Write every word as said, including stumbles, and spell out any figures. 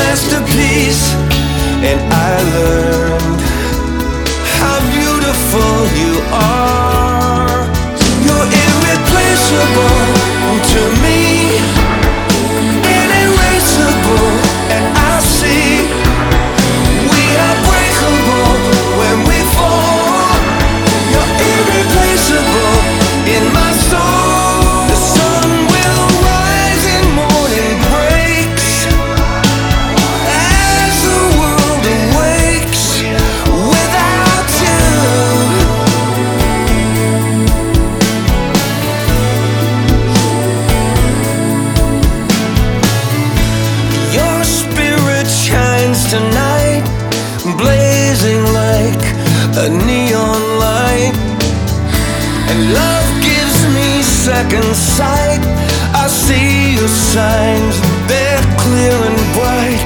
masterpiece, and I learned how beautiful you are. You're irreplaceable to me, inerasable, and I see we are breakable when we fall. You're irreplaceable in my soul. The sun will rise in morning breaks as the world awakes without you. Your spirit shines tonight, blazing like a neon light, and love gives me second sight. I see your signs, they're clear and bright.